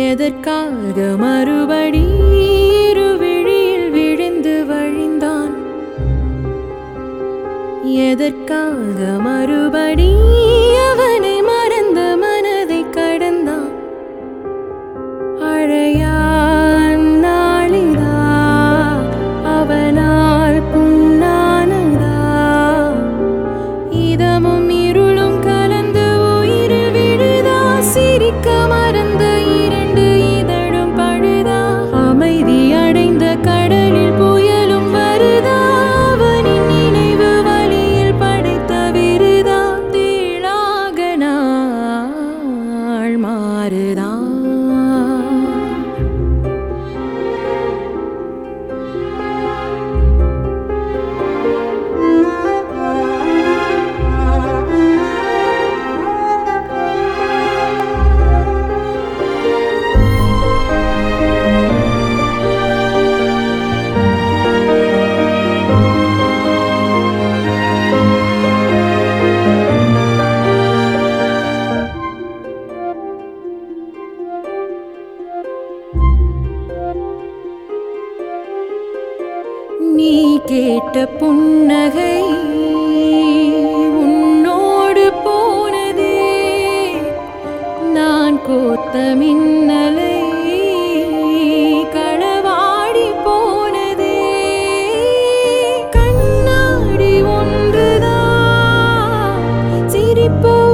எதற்காக மறுபடி இருவிழியில் விழுந்து வழிந்தான்? எதற்காக மறுபடி அவனை மறந்த மனதை கடந்தான்? அழையான் நாளிதா அவனால் புண்ணானதா? இதமும் இருளும் கலந்து உயிரில் விழுதா? சிரிக்க மறந்த இரண்டு இதழும் பழுதா? அமைதி அடைந்த கடலில் புயலும் வருதா? அவனின் நினைவு வழியில் படைத்த விருதா? தீளாக நாள் மாறுதா? நீ கேட்ட புன்னகை உன்னோடு போனதே, நான் கோத்த மின்னலை களவாடி போனதே. கண்ணாடி ஒன்றுதான் சிரிப்போ